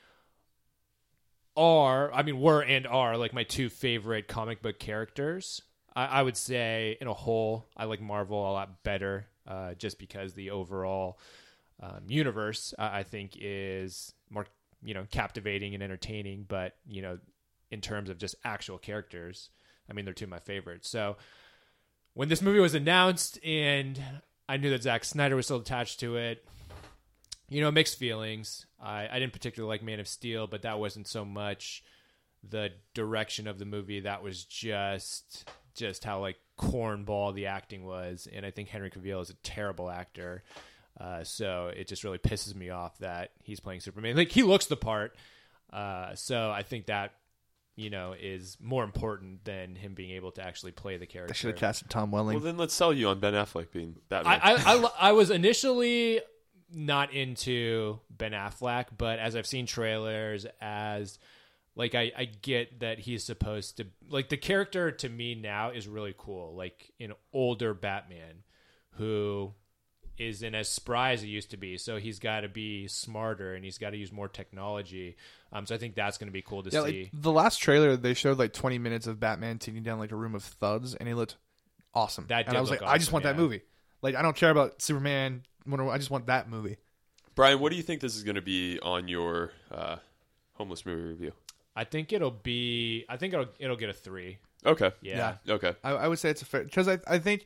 are, I mean, were and are like my two favorite comic book characters. I, I would say, in a whole, I like Marvel a lot better, uh, just because the overall um, universe I, I think is more, you know, captivating and entertaining. But you know, in terms of just actual characters, I mean, they're two of my favorites. So when this movie was announced and I knew that Zack Snyder was still attached to it, you know, mixed feelings. I, I didn't particularly like Man of Steel, but that wasn't so much the direction of the movie. That was just just how like cornball the acting was. And I think Henry Cavill is a terrible actor. Uh, so it just really pisses me off that he's playing Superman. Like he looks the part. Uh, so I think that, you know, is more important than him being able to actually play the character. I should have casted Tom Welling. Well, then let's sell you on Ben Affleck being Batman. I, I, I, I was initially not into Ben Affleck, but as I've seen trailers, as like I, I get that he's supposed to like the character to me now is really cool, like an older Batman who isn't as spry as he used to be. So he's got to be smarter and he's got to use more technology. Um, so I think that's going to be cool to yeah, see. like the last trailer they showed like twenty minutes of Batman taking down like a room of thugs, and he looked awesome. That and did I was look like, I just awesome, want that yeah. movie. Like I don't care about Superman. Wonder Woman, I just want that movie. Brian, what do you think this is going to be on your uh, homeless movie review? I think it'll be. I think it'll it'll get a three. Okay. Yeah. Okay. I, I would say it's a fair because I I think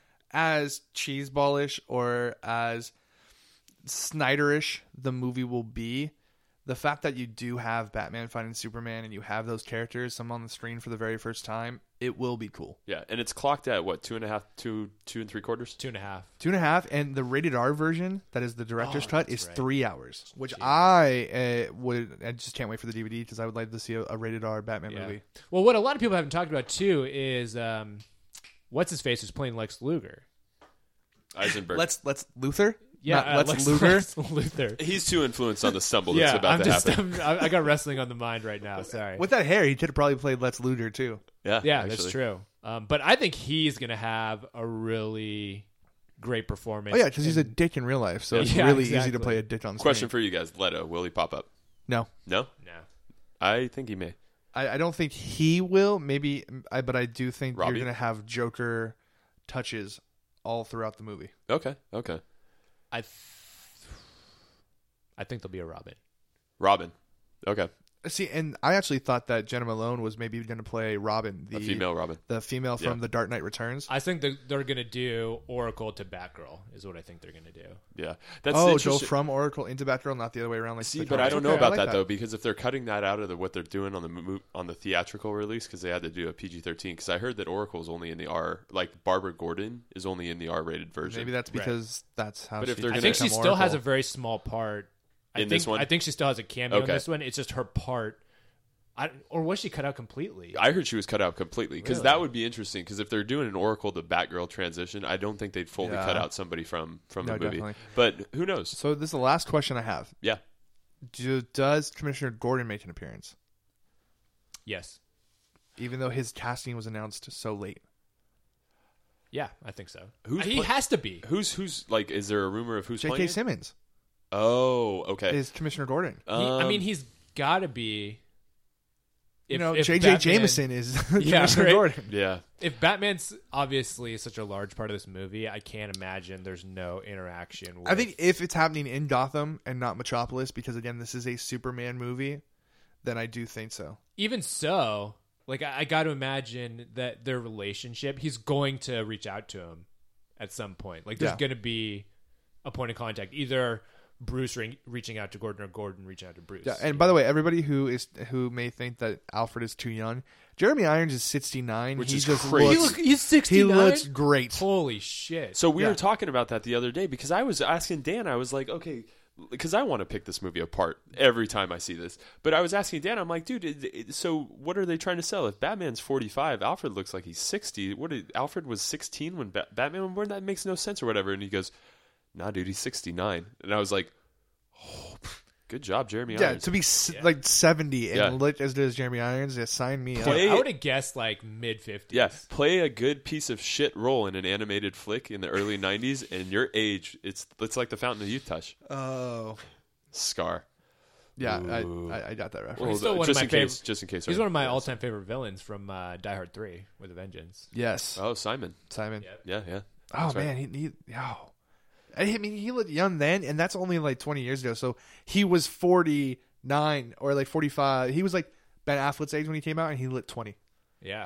as cheeseballish or as Snyderish the movie will be, the fact that you do have Batman fighting Superman and you have those characters some on the screen for the very first time, it will be cool. Yeah, and it's clocked at what two and a half, two, two and three quarters. Two and a half. Two and a half, and the rated R version that is the director's Oh, cut that's is right. three hours, which Jesus. I uh, would. I just can't wait for the D V D because I would like to see a, a rated R Batman Yeah. movie. Well, what a lot of people haven't talked about too is um, what's his face who's playing Lex Luger. Eisenberg. Let's let's Luther. Yeah, Not uh, Lex Lex Luger. Lex Luthor. He's too influenced on the stumble that's Yeah, about I'm to just. happen. I'm, I I got wrestling on the mind right now. Sorry. With that hair, he could have probably played Lex Luger too. Yeah, yeah, actually. that's true. Um, but I think he's gonna have a really great performance. Oh yeah, because he's a and- dick in real life, so it's Yeah, really easy exactly. to play a dick on screen. Question for you guys: Leto, will he pop up? No, No, no. I think he may. I, I don't think he will. Maybe, I, but I do think Robbie? you're going to have Joker touches all throughout the movie. Okay, okay. I. Th- I think there'll be a Robin. Robin. Okay, See, and I actually thought that Jenna Malone was maybe going to play Robin, the a female Robin. the female from Yeah. The Dark Knight Returns. I think that they're gonna do Oracle to Batgirl is what I think they're gonna do. Yeah, that's oh, interesting. Joe from Oracle into Batgirl, not the other way around. Like See, the but I comics. don't know Okay, about like that, though, because if they're cutting that out of the, what they're doing on the mo- on the theatrical release, because they had to do a P G thirteen. Because I heard that Oracle is only in the R, like Barbara Gordon is only in the R-rated version. Maybe that's Right. because that's how. But if she they're I gonna- think she become still has a Oracle. very small part. I In think, this one? I think she still has a cameo in Okay. this one. It's just her part. I, or was she cut out completely? I heard she was cut out completely because Really? that would be interesting. Because if they're doing an Oracle to Batgirl transition, I don't think they'd fully Yeah. cut out somebody from from No, the movie. definitely. But who knows? So this is the last question I have. Yeah, Do, does Commissioner Gordon make an appearance, Yes. even though his casting was announced so late? Yeah, I think so. Who's he pla- has to be. who's who's like? Is there a rumor of who's J playing K. it? Simmons Oh, okay. is Commissioner Gordon. He- I Um, mean, he's got to be. you If- know, if J J. Batman- Jameson is Yeah, Commissioner right? Gordon. yeah. If Batman's obviously such a large part of this movie, I can't imagine there's no interaction with. I think if it's happening in Gotham and not Metropolis, because again, this is a Superman movie, then I do think so. even so, Like, I, I got to imagine that their relationship, he's going to reach out to him at some point. Like, there's Yeah. going to be a point of contact, either Bruce re- reaching out to Gordon or Gordon reaching out to Bruce. Yeah, and by the way, everybody who is who may think that Alfred is too young, Jeremy Irons is sixty-nine, Which he is just crazy. He Looks, look, he's he sixty-nine. looks great. Holy shit! So we Yeah. were talking about that the other day because I was asking Dan. I was like, okay, because I want to pick this movie apart every time I see this. But I was asking Dan. I'm like, dude, it, it, so what are they trying to sell? If Batman's forty-five, Alfred looks like he's sixty. What did Alfred was sixteen when ba- Batman was born? That makes no sense or whatever. And he goes, nah, dude, he's sixty-nine. And I was like, oh, good job, Jeremy Yeah, Irons. to be s Yeah. like seventy and Yeah. look as good as Jeremy Irons, yeah, sign me Play- up. I would have guessed like mid fifties. Yeah, play a good piece of shit role in an animated flick in the early nineties, and your age, it's it's like the Fountain of Youth touch. Oh, Scar. yeah, Ooh. I, I I got that reference. Well, still one of just my in case, favorite- just in case. He's our- one of my all-time favorite villains from uh, Die Hard three with a Vengeance. Yes, Oh, Simon. Simon. Yep. Yeah, yeah. Oh That's right. man, he, he oh. I mean, he looked young then, and that's only like twenty years ago. So he was forty-nine or like forty-five. He was like Ben Affleck's age when he came out, and he looked twenty. Yeah,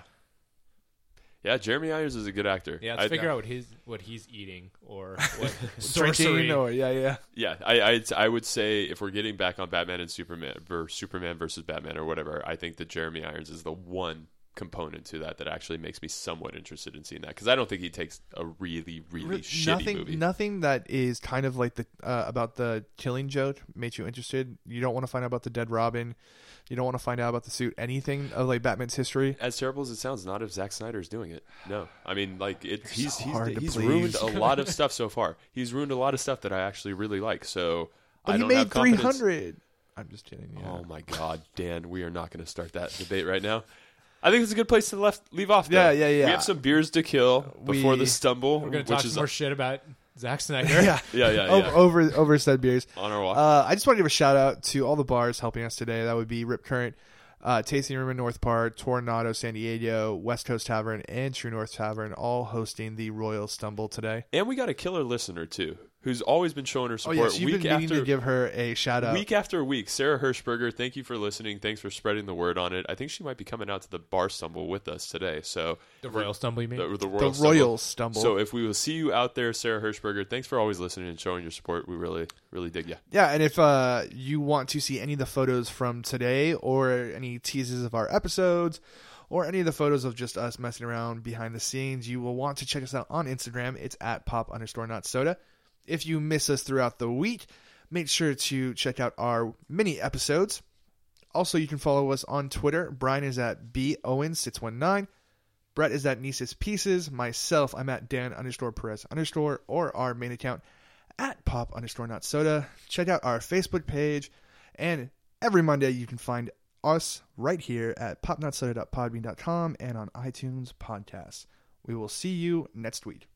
Yeah, Jeremy Irons is a good actor. yeah. Let's I, figure out what he's what he's eating or what Drinking sorcery. or yeah, yeah. Yeah, I, I, I would say if we're getting back on Batman and Superman, or Superman versus Batman or whatever, I think that Jeremy Irons is the one component to that that actually makes me somewhat interested in seeing that because I don't think he takes a really, really Re- shitty nothing, movie. nothing that is kind of like the uh, about the Killing Joke makes you interested. You don't want to find out about the dead Robin. You don't want to find out about the suit. Anything of like Batman's history. As terrible as it sounds, not if Zack Snyder is doing it. No, I mean, like it. He's so he's, hard to he's please. ruined a lot of stuff so far. He's ruined a lot of stuff that I actually really like. So But I he don't made have three confidence. hundred. I'm just kidding. Yeah. Oh my God, Dan, we are not going to start that debate right now. I think it's a good place to left leave off. Though. Yeah, yeah, yeah. We have some beers to kill before We- the stumble, We're gonna which talk is some more shit about Zack Snyder. yeah. yeah, yeah, O- yeah. Over over said beers. on our walk. Uh, I just want to give a shout out to all the bars helping us today. That would be Rip Current, uh, Tasting Room in North Park, Tornado San Diego, West Coast Tavern, and True North Tavern, all hosting the Royal Stumble today. and we got a killer listener too, who's always been showing her Oh support yes, you've week been meaning after to give her a shout out. week after week. Sarah Hirschberger, thank you for listening. Thanks for spreading the word on it. I think she might be coming out to the bar stumble with us today. So The Royal Stumble, you mean? the, the The Royal Royal Stumble. Stumble. So if we will see you out there, Sarah Hirschberger, thanks for always listening and showing your support. We really, really dig you. Yeah, and if uh, you want to see any of the photos from today or any teases of our episodes or any of the photos of just us messing around behind the scenes, you will want to check us out on Instagram. It's at pop underscore not soda. If you miss us throughout the week, make sure to check out our mini episodes. Also, you can follow us on Twitter. Brian is at B Owen six one nine. Brett is at Nisus Pieces. Myself, I'm at Dan underscore Perez underscore or our main account at pop underscore not soda. Check out our Facebook page. And every Monday you can find us right here at pop not soda dot podbean dot com and on iTunes podcasts. We will see you next week.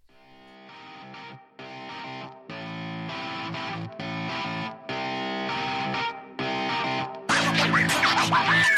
Wow.